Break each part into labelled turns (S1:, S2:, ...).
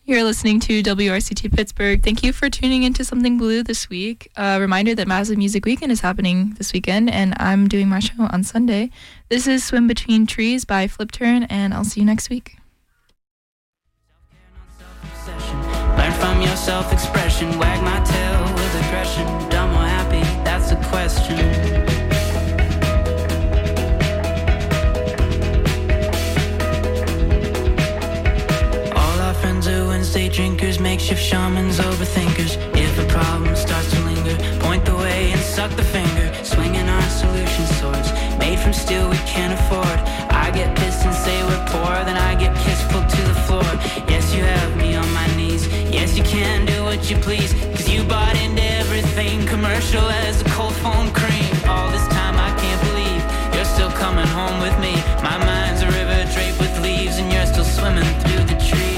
S1: You're listening to WRCT Pittsburgh. Thank you for tuning into Something Blue this week. Reminder that Massive Music Weekend is happening this weekend, and I'm doing my show on Sunday. This is Swim Between Trees by Flip Turn, and I'll see you next week.
S2: Learn from your self-expression. Wag my tail with aggression. Dumb or happy, that's the question. Wednesday drinkers, makeshift shamans, overthinkers. If a problem starts to linger, point the way and suck the finger. Swinging our solution swords, made from steel we can't afford. I get pissed and say we're poor, then I get kissed pulled to the floor. Yes, you have me on my knees. Yes, you can do what you please, cause you bought into everything commercial as a cold foam cream. All this time I can't believe you're still coming home with me. My mind's a river draped with leaves, and you're still swimming through the trees.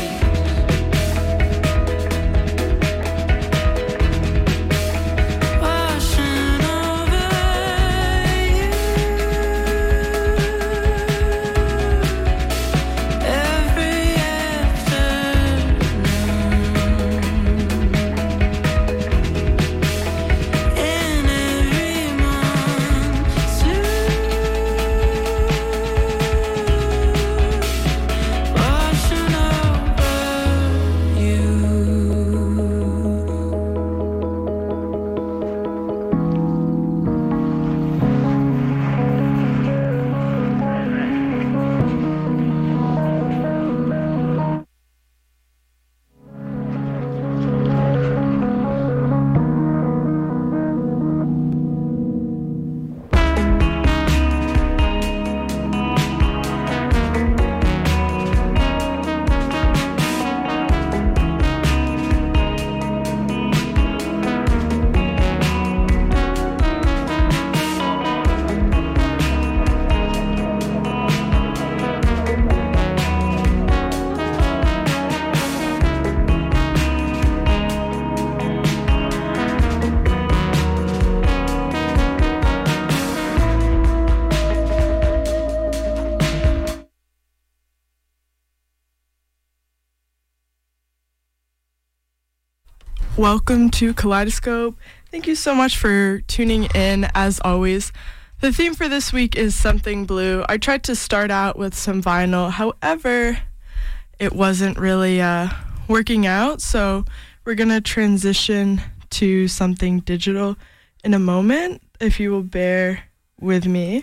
S3: Welcome to Kaleidoscope. Thank you so much for tuning in, as always. The theme for this week is Something Blue. I tried to start out with some vinyl, however, it wasn't really working out, so we're going to transition to something digital in a moment, if you will bear with me.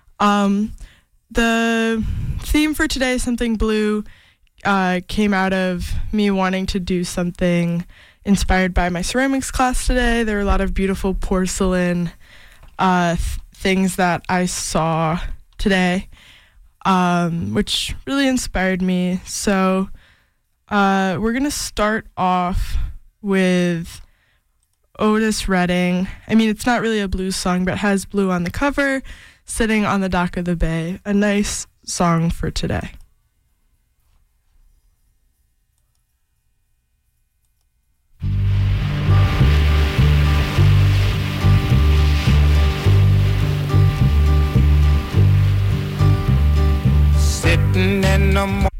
S3: The theme for today, Something Blue, came out of me wanting to do something inspired by my ceramics class today. There were a lot of beautiful porcelain things that I saw today, which really inspired me. So we're going to start off with Otis Redding. I mean, it's not really a blues song, but it has blue on the cover, Sitting on the Dock of the Bay. A nice song for today.
S4: Sitting in the morning.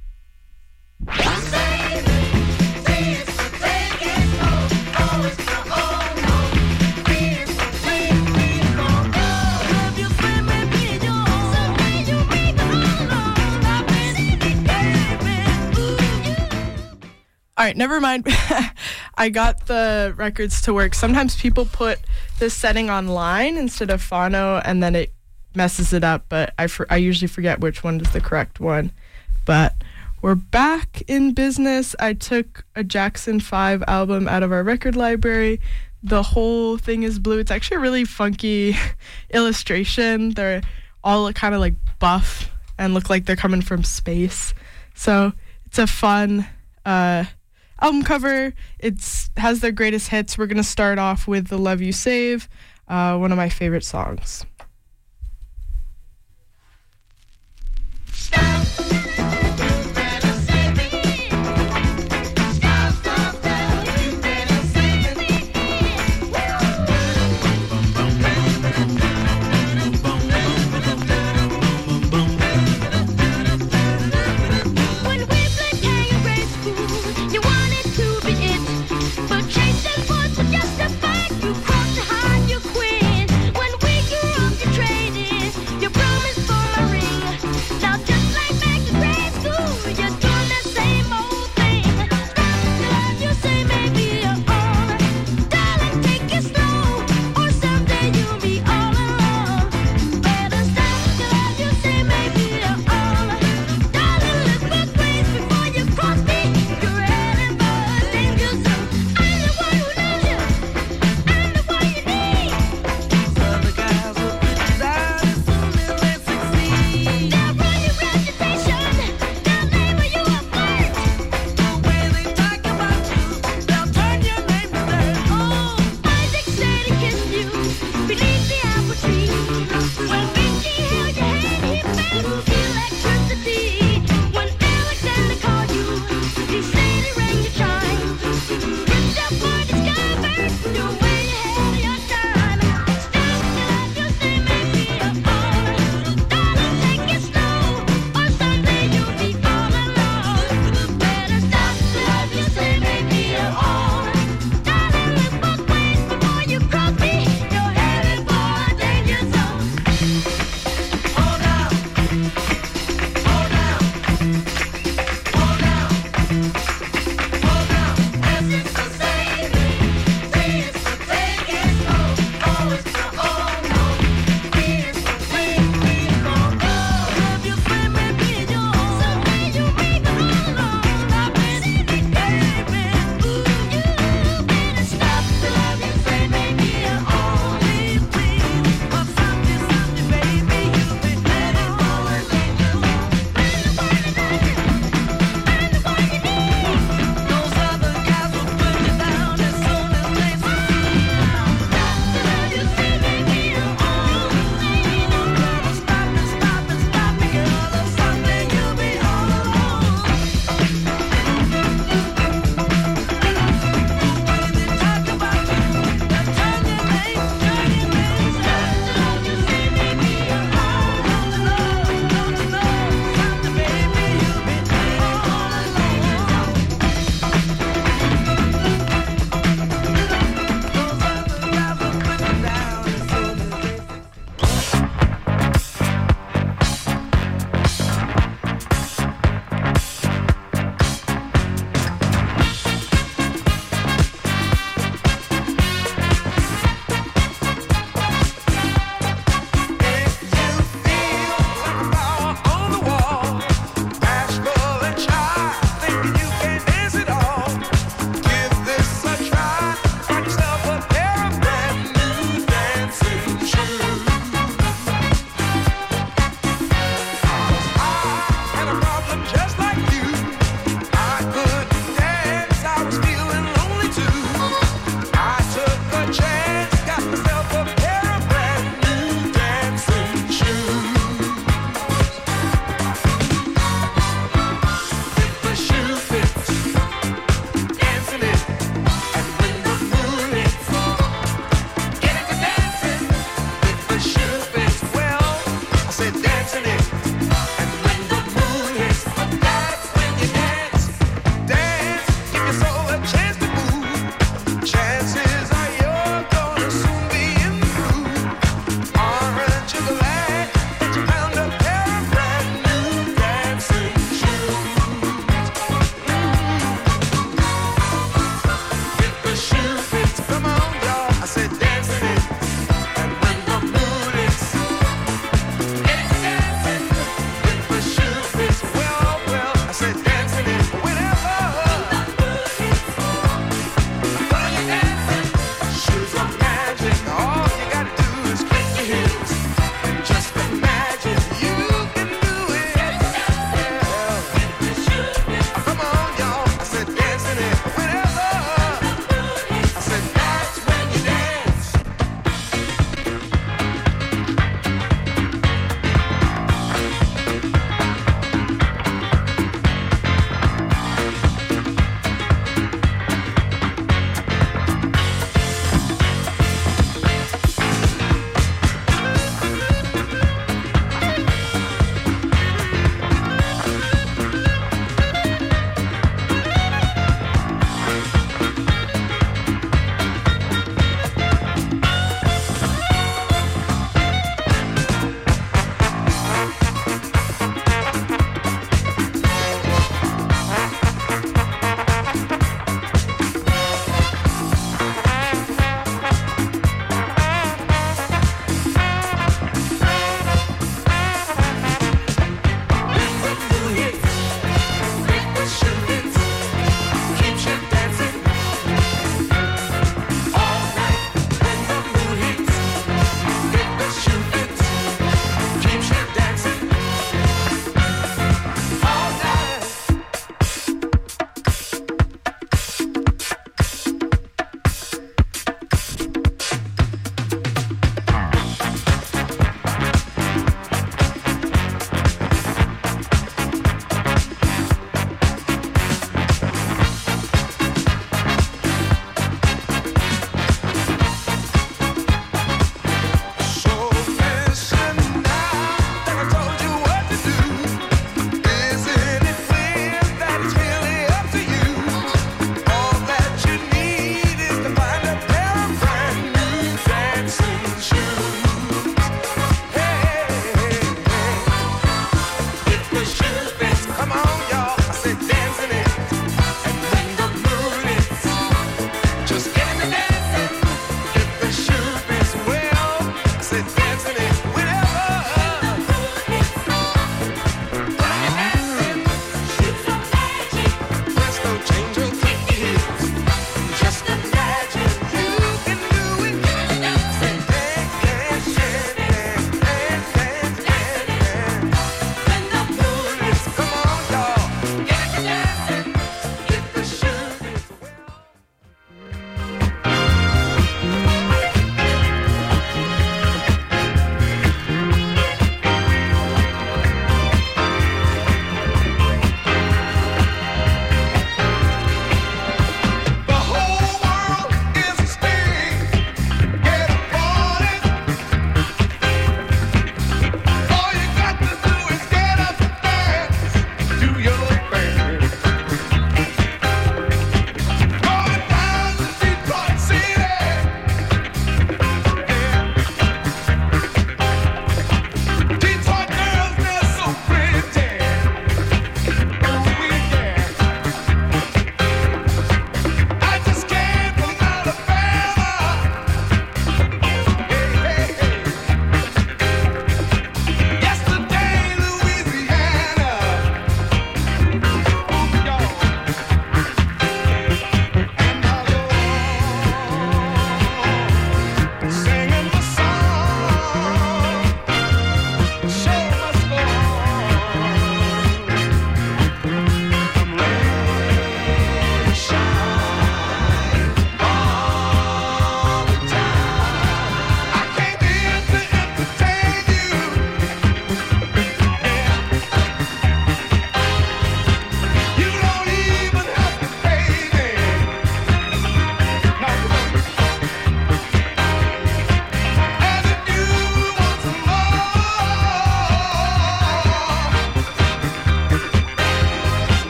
S3: All right, never mind. I got the records to work. Sometimes people put this setting online instead of phono, and then it messes it up, but I usually forget which one is the correct one. But we're back in business. I took a Jackson 5 album out of our record library. The whole thing is blue. It's actually a really funky illustration. They're all kind of like buff and look like they're coming from space. So it's a fun album cover. It has their greatest hits. We're going to start off with The Love You Save, one of my favorite songs.
S5: When we played Caillou Grade School, you wanted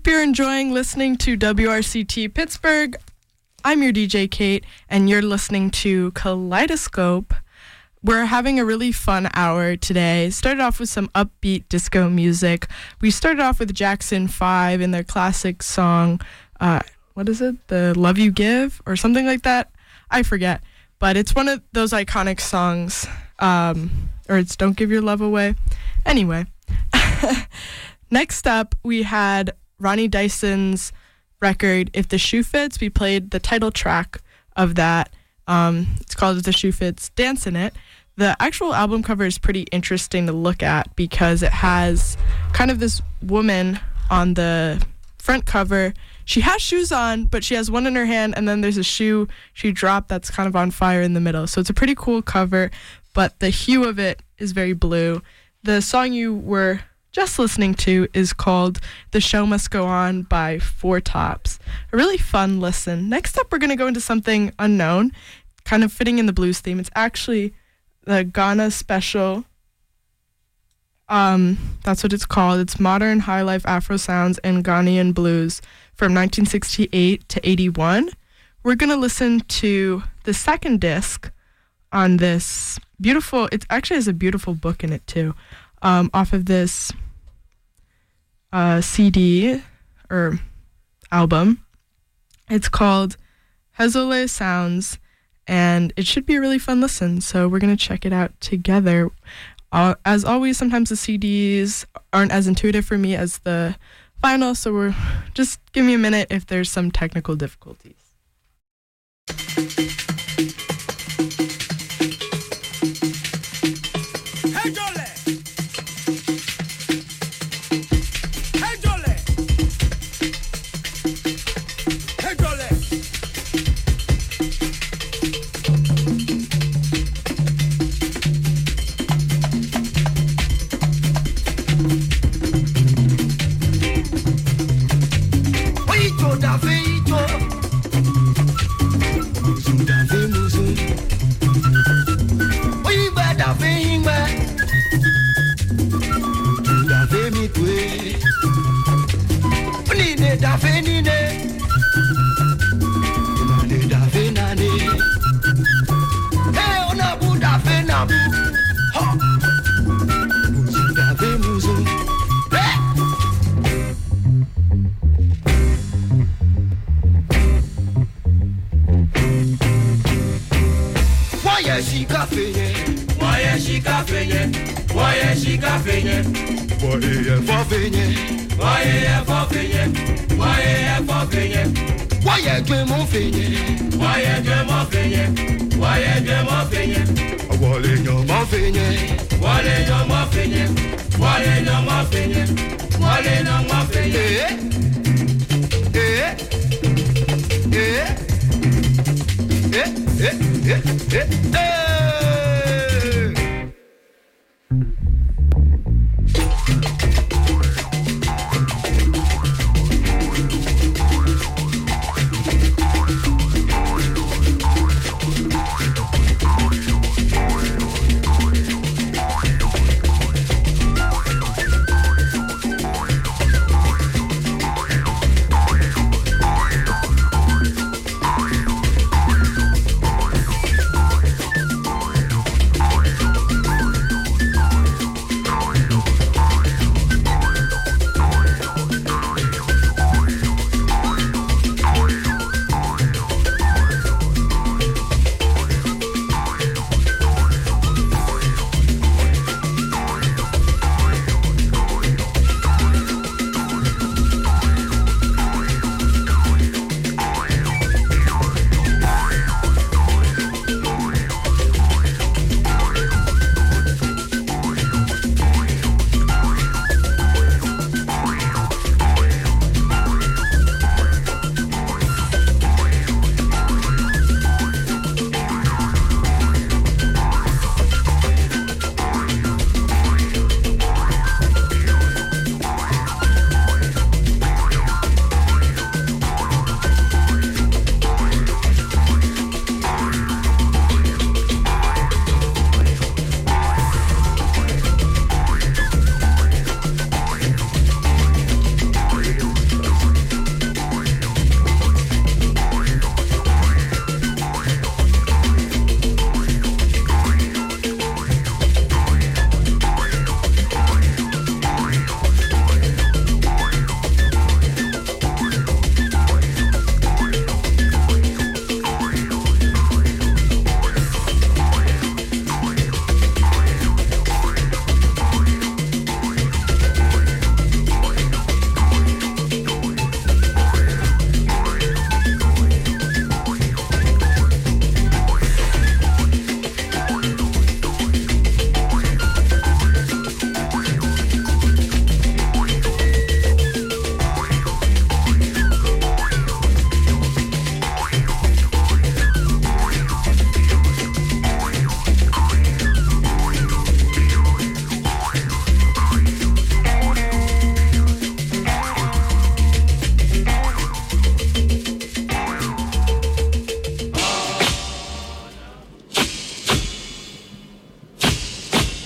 S3: Hope you're enjoying listening to WRCT Pittsburgh. I'm your DJ Kate, and you're listening to Kaleidoscope. We're having a really fun hour today. Started off with some upbeat disco music. We started off with Jackson 5 and their classic song, what is it? The Love You Give or something like that? I forget. But it's one of those iconic songs, or it's Don't Give Your Love Away. Anyway, next up we had Ronnie Dyson's record, If the Shoe Fits. We played the title track of that. It's called If the Shoe Fits, Dance in It. The actual album cover is pretty interesting to look at because it has kind of this woman on the front cover. She has shoes on, but she has one in her hand, and then there's a shoe she dropped that's kind of on fire in the middle. So it's a pretty cool cover, but the hue of it is very blue. The song you were just listening to is called The Show Must Go On by Four Tops. A really fun listen. Next up, we're going to go into something unknown, kind of fitting in the blues theme. It's actually the Ghana Special. That's what it's called. It's Modern High Life Afro Sounds and Ghanaian Blues from 1968 to 81. We're going to listen to the second disc on this beautiful, it actually has a beautiful book in it too, off of this CD or album. It's called Hezole Sounds, and it should be a really fun listen, so we're going to check it out together. As always, sometimes the CDs aren't as intuitive for me as the vinyl, so just give me a minute if there's some technical difficulties.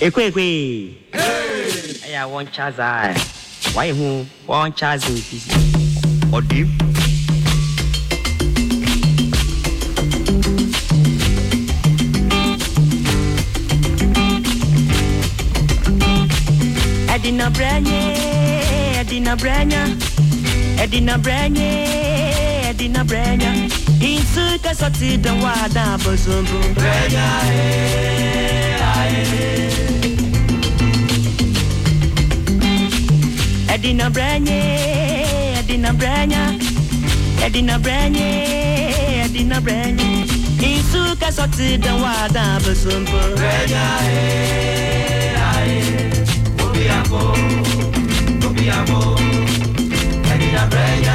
S5: Ekwe. Hey! I want Chaza. Why who? One Chaz in PC. Or deep?
S6: Edina Brenya. Insu kasati da wada bozumbu. Brenya Edina Brenya. Insu kasati da wada bozumbu. Brenya Obiamo, Edina Brenya,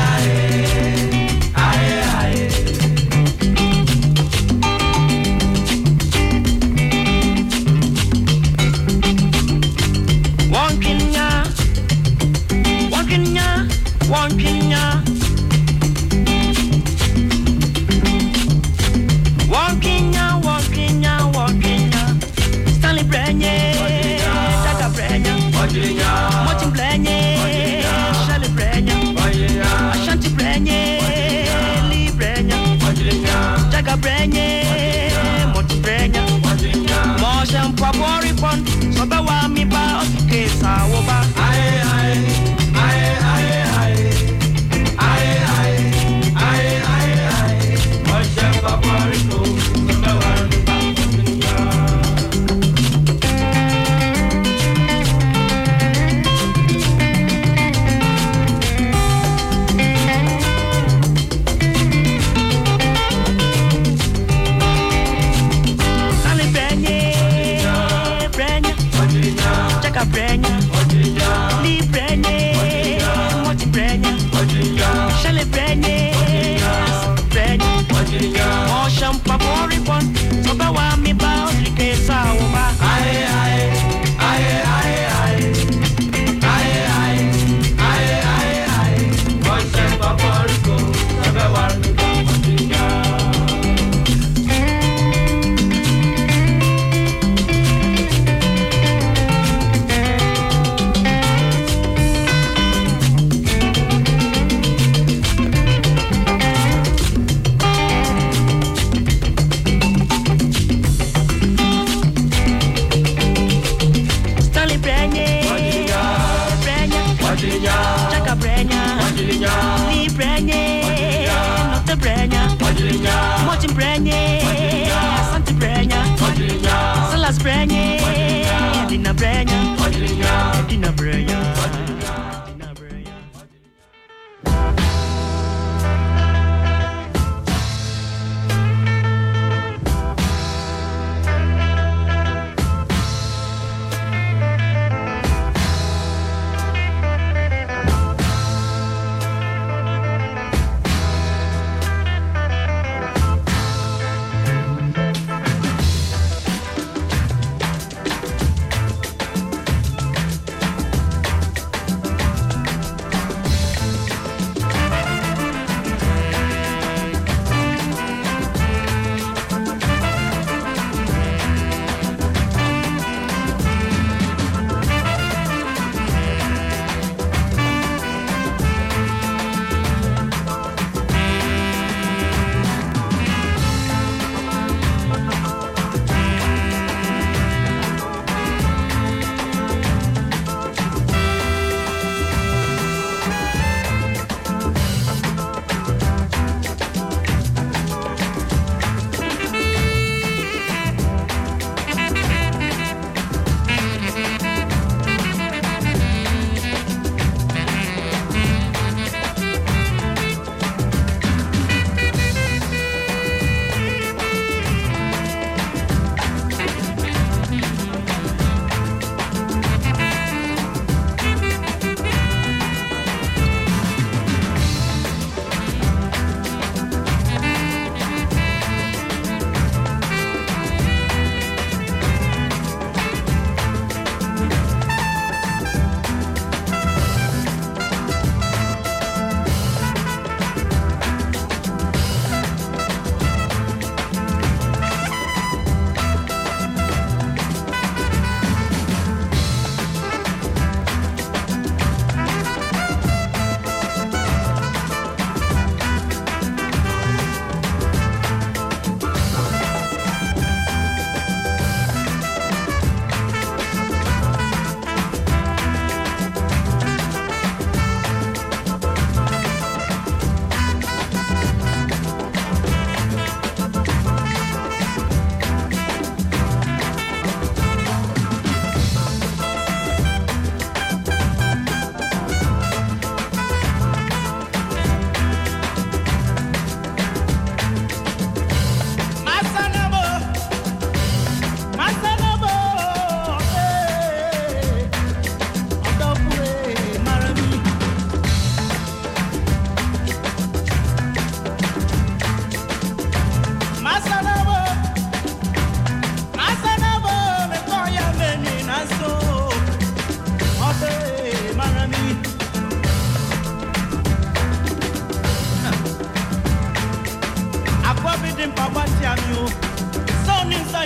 S6: One Kenya, Stanley Brenya, Tata Brenya, Martin Brenya, Shelley Brenya, Ashanti Brenya, Lee Brenya, Jaga Brenya, Martin Brenya, Motion Pabori Pon, Sobawa mi ba Kesa Woba.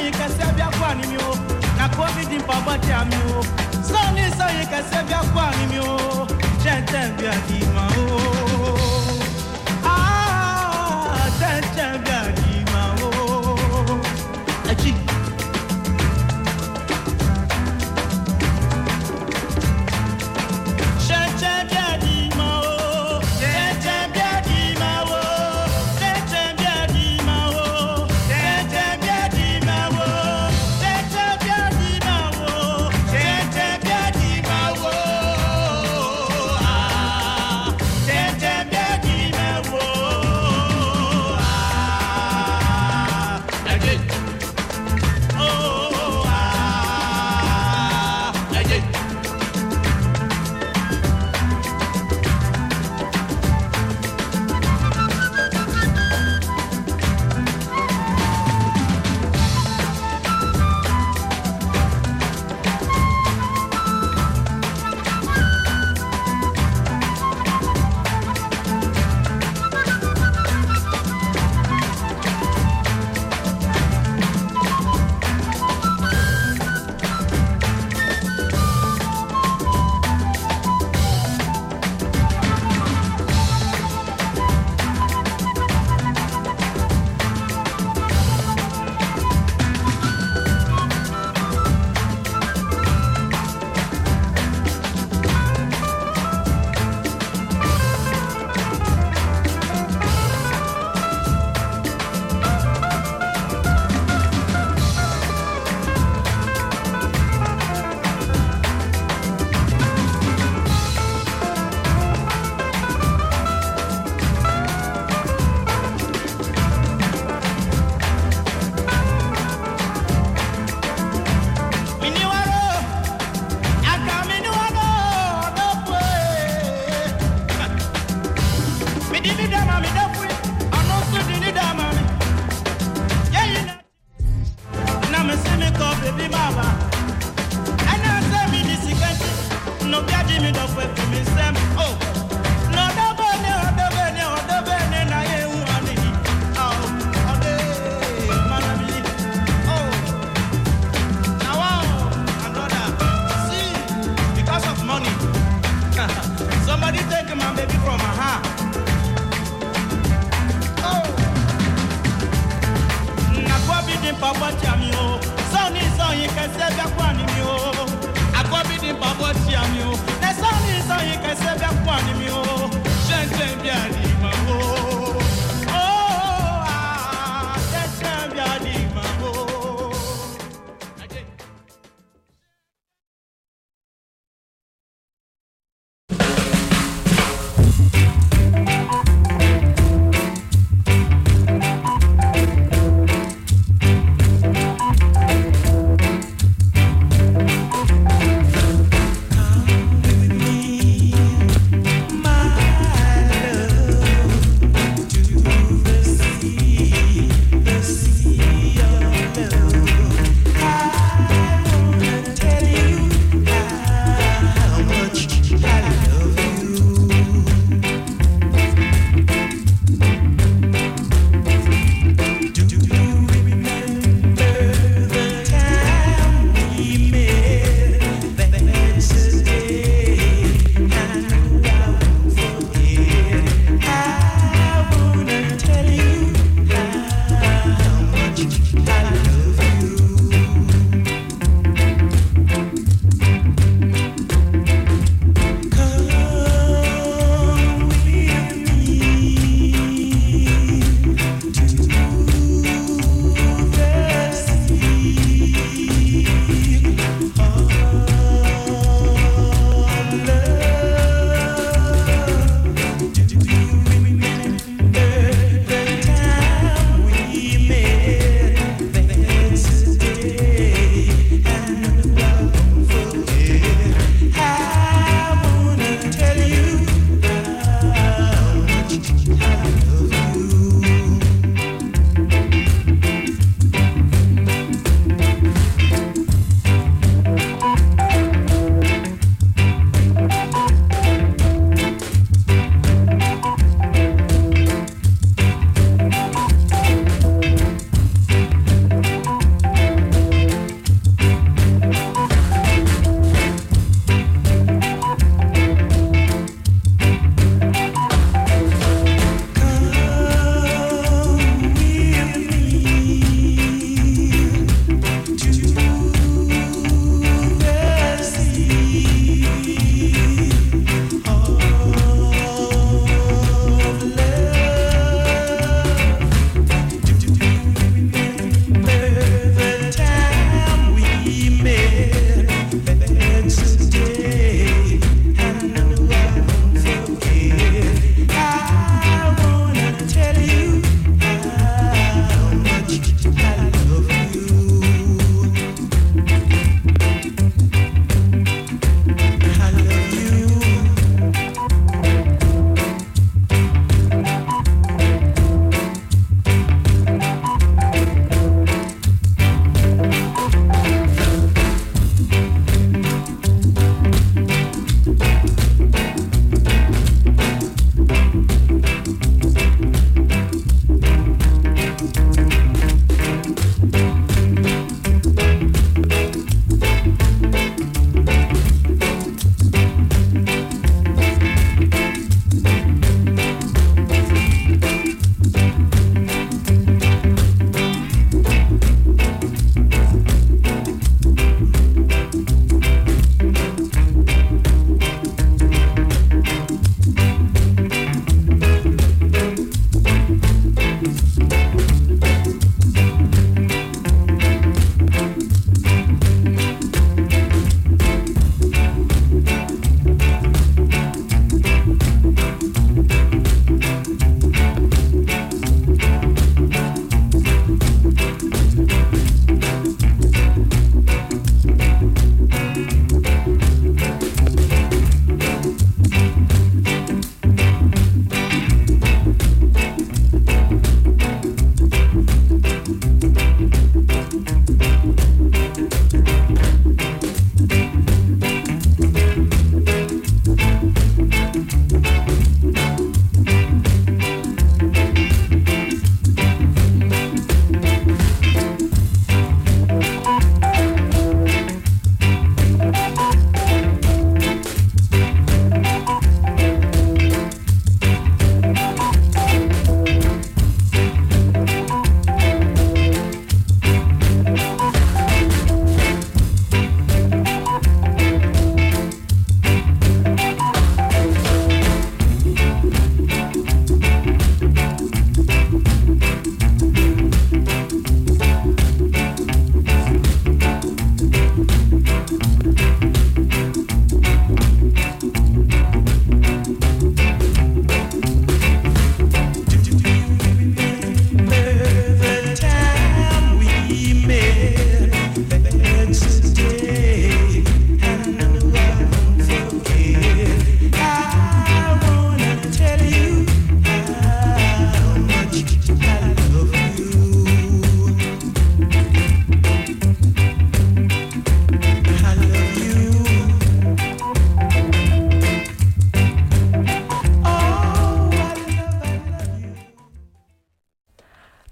S7: you can save your one in you. Na COVID in Papa Jamio. Sonny, so you can save your one in you. Gentlemen,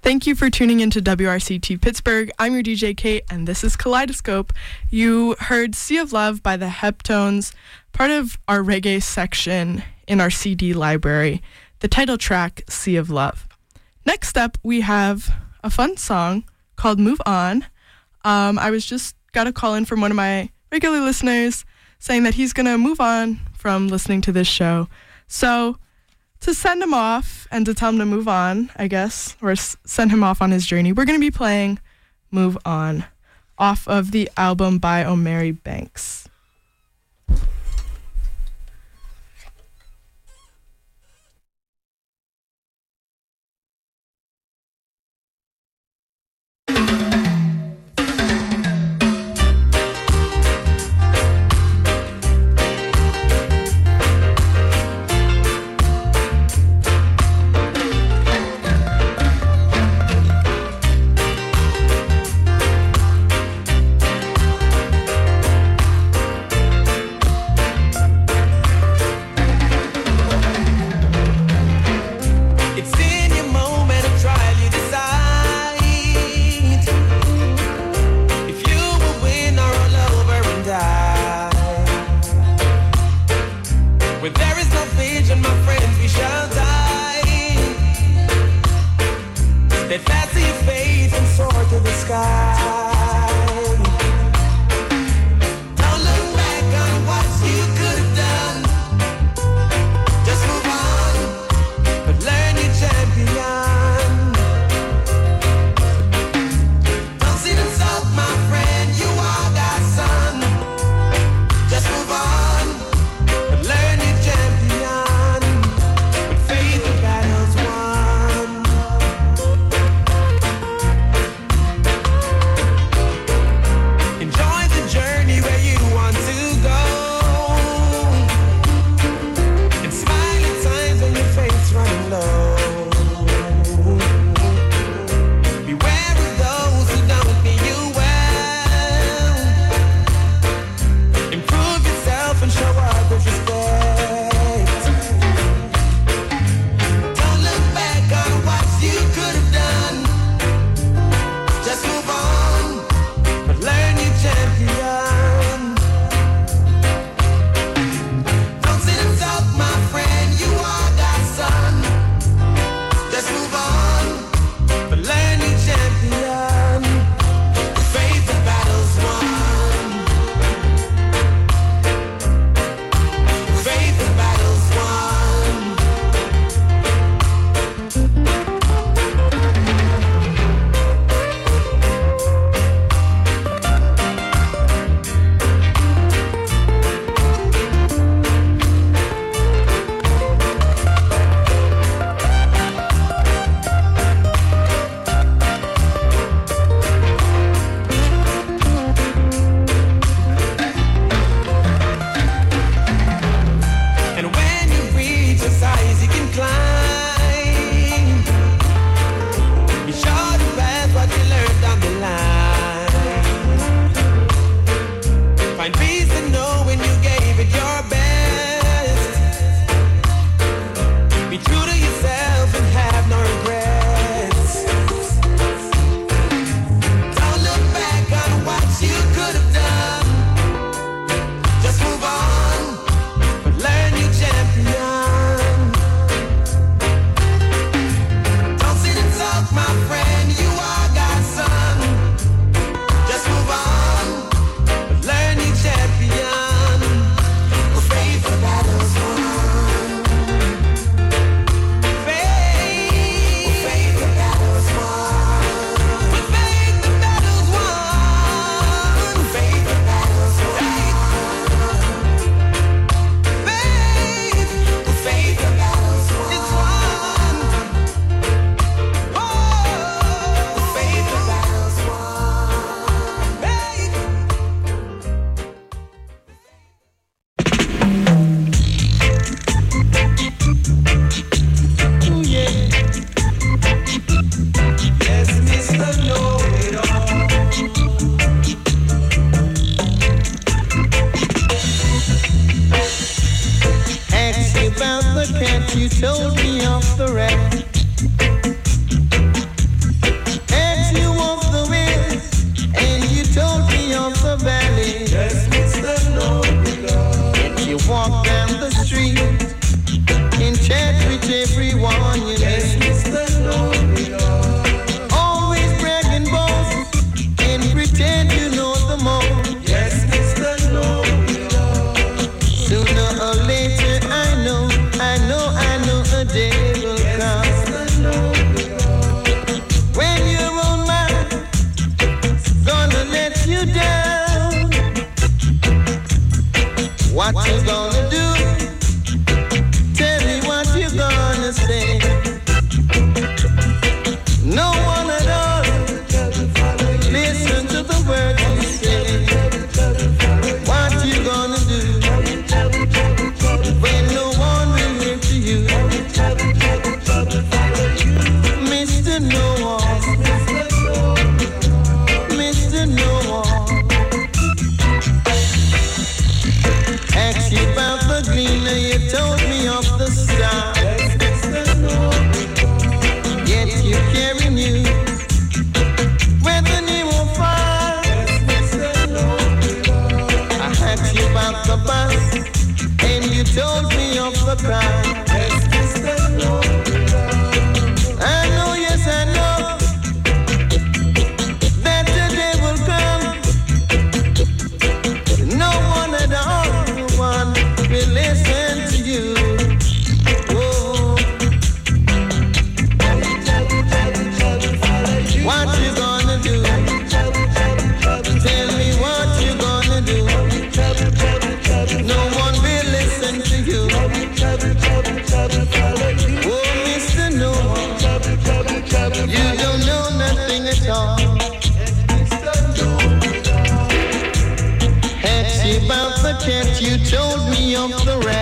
S3: Thank you for tuning into WRCT Pittsburgh. I'm your DJ Kate, and this is Kaleidoscope. You heard Sea of Love by the Heptones, part of our reggae section in our CD library, the title track, Sea of Love. Next up, we have a fun song called Move On. I was just got a call in from one of my regular listeners saying that he's going to move on from listening to this show. So to send him off and to tell him to move on, I guess, or send him off on his journey, we're going to be playing Move On off of the album by Omari Banks.
S8: No one at all listen to the words you say. What you gonna do when no one will hear to you? Mr. No One, Mr. No One. Asked you about the green, you told me of the sky. Yet you carry news with the new fire. I asked you about the bus, and you told me of the crowd. I know, yes, I know that the day will come. No one at all will listen to you. Oh. What you gonna do? Tell me what you gonna do. No one will listen to you. Oh, Mr. No One, you don't know nothing at all. Asked you about the cat, you told me of the rat.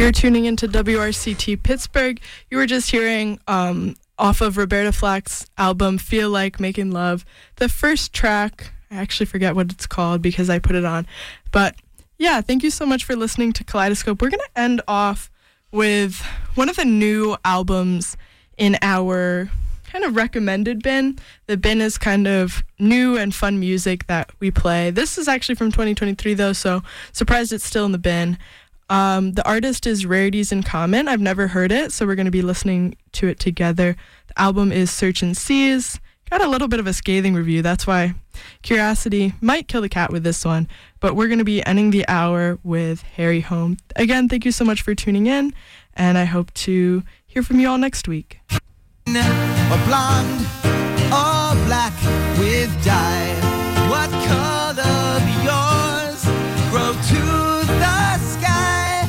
S3: You're tuning into WRCT Pittsburgh. You were just hearing off of Roberta Flack's album Feel Like Making Love. The first track, I actually forget what it's called because I put it on. But yeah, thank you so much for listening to Kaleidoscope. We're going to end off with one of the new albums in our kind of recommended bin. The bin is kind of new and fun music that we play. This is actually from 2023 though, so surprised it's still in the bin. The artist is Rarities in Common. I've never heard it, so we're going to be listening to it together. The album is Search and Seize. Got a little bit of a scathing review. That's why Curiosity might kill the cat with this one. But we're going to be ending the hour with Harry Home. Again, thank you so much for tuning in, and I hope to hear from you all next week.
S8: Or blonde or black with dye. What color be yours? Grow to the sky.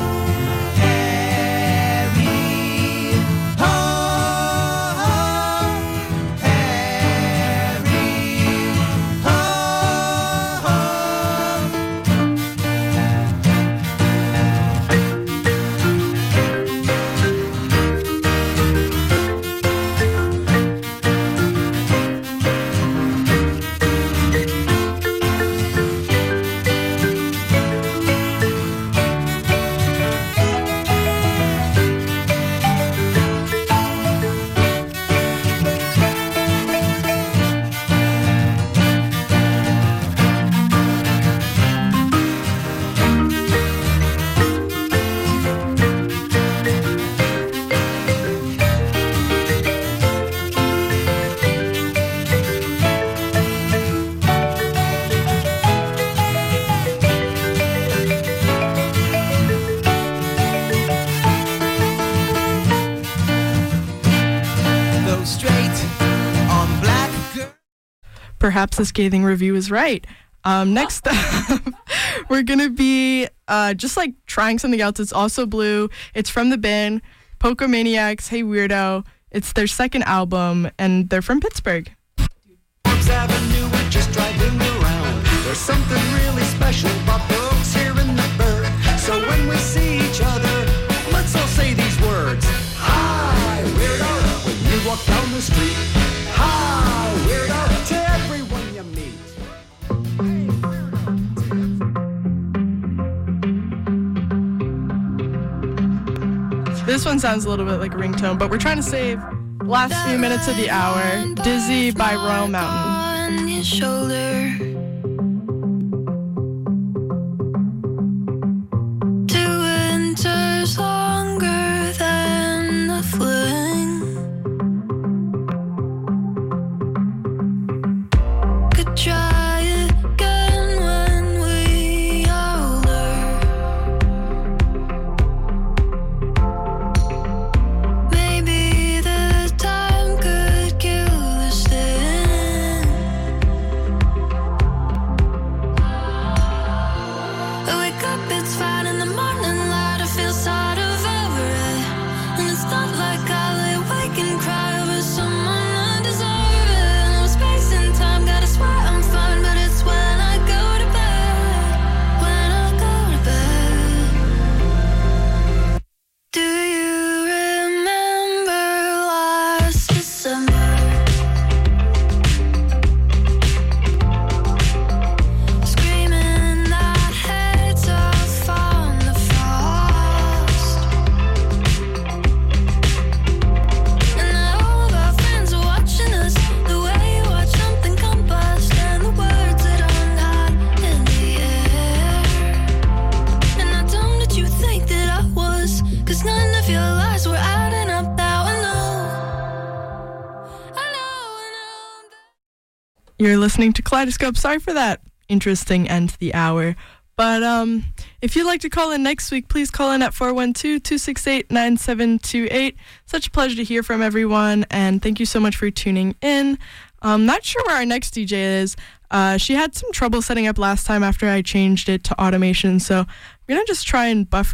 S8: Harry home. Harry
S3: Perhaps the scathing review is right. Next up, we're going to be just like trying something else. It's also blue. It's from the bin. Pocomaniacs, Hey Weirdo. It's their second album, and they're from Pittsburgh.
S8: Forbes Avenue, we're just driving around. There's something really special about folks here in the burg. So when we see each other, let's all say these words. Hi, weirdo. When you walk down the street. Hi, weirdo. To everyone you meet.
S3: This one sounds a little bit like a ringtone, but we're trying to save the last few minutes of the hour. Dizzy by Royal Mountain.
S9: On your shoulder. Two winters longer than the fling. Could try again when we are older. Maybe the time could kill the sting. I wake up, it's fine in the morning light. I feel sort of over it. And it's not like I lay awake and cry over someone undeserving. I'm space and time, gotta swear I'm fine, but it's when I go to bed. When I go to bed. Do you remember last December? Screaming that heads off on the frost. And now all of our friends are watching us, the way you watch something combust, and the words that hung high in the air. And how dumb did you think that I was? 'Cause none of your lies were adding up now. I know.
S3: You're listening to Kaleidoscope. Sorry for that interesting end to the hour. But if you'd like to call in next week, please call in at 412-268-9728. Such a pleasure to hear from everyone, and thank you so much for tuning in. Not sure where our next DJ is. She had some trouble setting up last time after I changed it to automation, so I'm going to just try and buffer